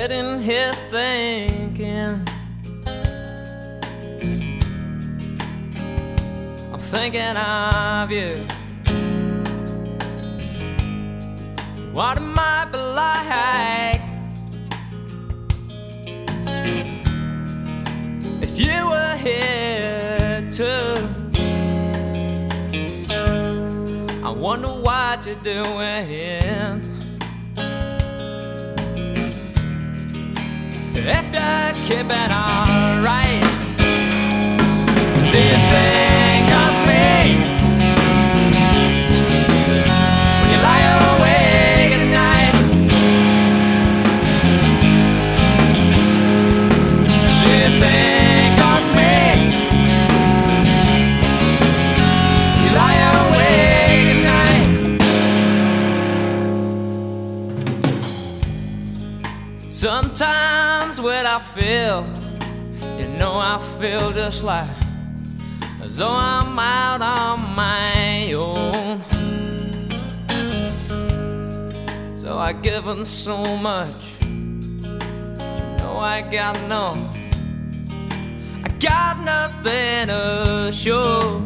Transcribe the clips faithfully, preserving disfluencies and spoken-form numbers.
sitting here thinking, I'm thinking of you. What it might be like if you were here too. I wonder what you're doing. If you're keeping alright, do you think of me when you lie awake at night? Do you think of me when you lie awake at night? Sometimes when I feel, you know I feel just like as though I'm out on my own. So I've given so much, you know I got no, I got nothing to show.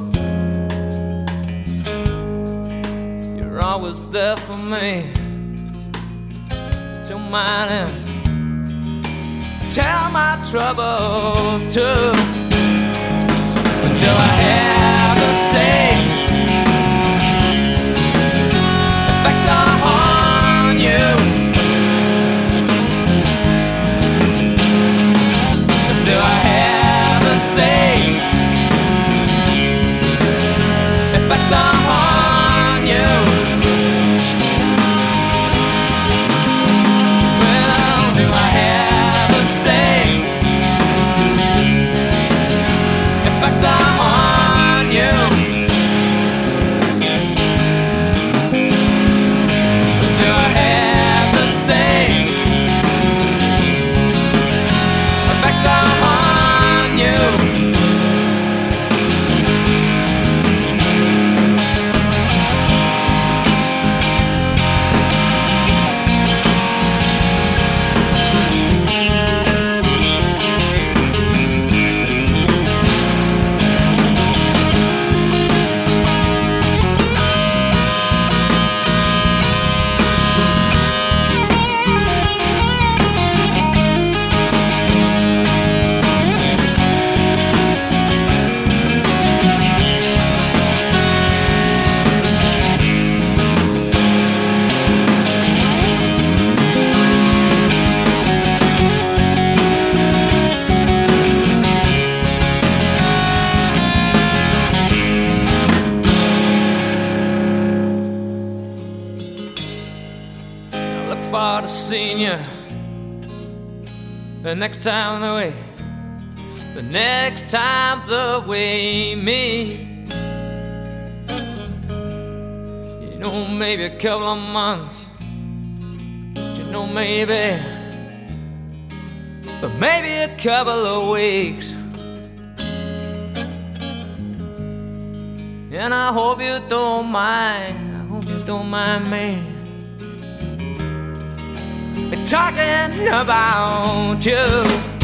You're always there for me till my end. Tell my troubles too. Do I have to say effect on you? Do I have to say effect on you? Well, do I have to say effect on you? Do I have to say effect on you? Forward to seeing you the next time that we, the next time that we meet. You know, maybe a couple of months, you know, maybe, but maybe a couple of weeks. And I hope you don't mind, I hope you don't mind me talking about you.